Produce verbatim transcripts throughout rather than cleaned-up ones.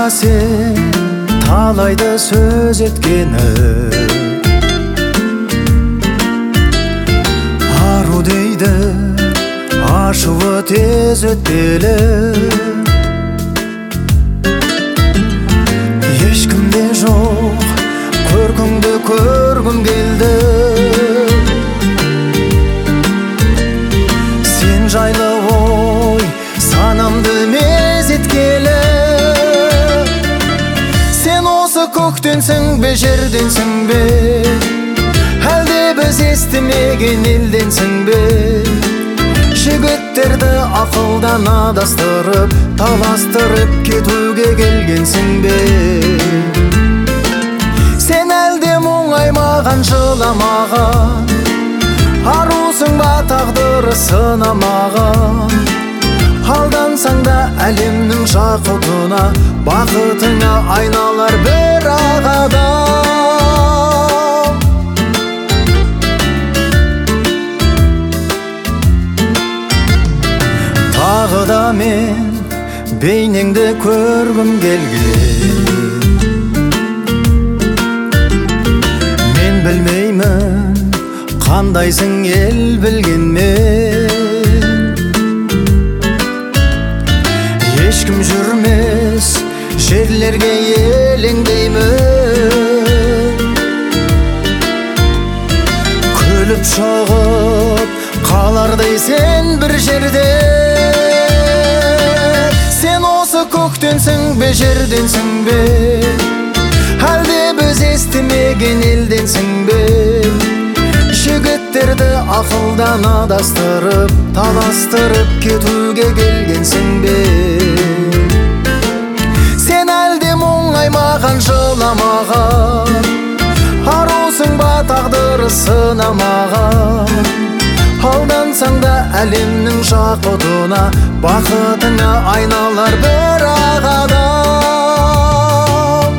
сен талайды сөз еткені, ару дейді ашуы тез өтпелі. Ешкімде жоқ көркіңді көргім келді, сен жайлы ой санамды мезеткелі. Сен осы көктенсің бе жерденсің бе, әлде біз естімеген елденсің бе? Жігіттерді ақылдан адастырып, таластырып кетуге келгенсің бе? Сен әлде мұңаймаған жыламаған, арусың ба тағдыры сынамаған? Алдансаң да әлемнің жақұтына, бақытыңа айналар бір ақ адам. Тағы да мен бейнеңді көргім келген, мен білмеймін қандайсың ел білгенмен. Ешкім жүрмес жерлерге елеңдеймін, күліп шығып қалардай сен бір жерде. Сен осы көктенсің бе жерденсің бе, әлде біз естімеген елденсің бе? Жігіттерді ақылдан адастырып, таластырып кетуге келгенсің бе? Сен әлде мұңаймаған жыламаған, арусың ба тағдыры сынамаған? Алдансаң да әлемнің жақұтына, бақытыңа айналар бір ақ адам.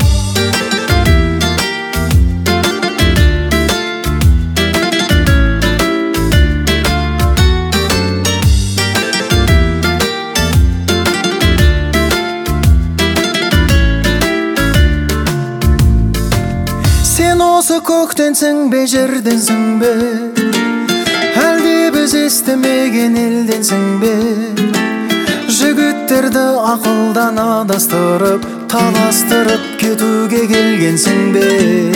Сен осы көктенсің бе жерденсің бе, әлде біз естімеген елденсің бе? Жігіттерді ақылдан адастырып, таластырып кетуге келгенсің бе?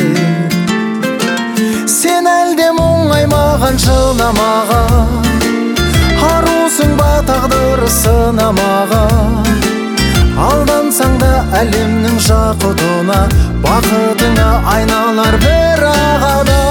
Сен әлде мұңаймаған жыламаған, арусың ба тағдыры сынамаған? Алдансаң да әлемнің жақұтына, бақытыңа айналар бір ақ адам.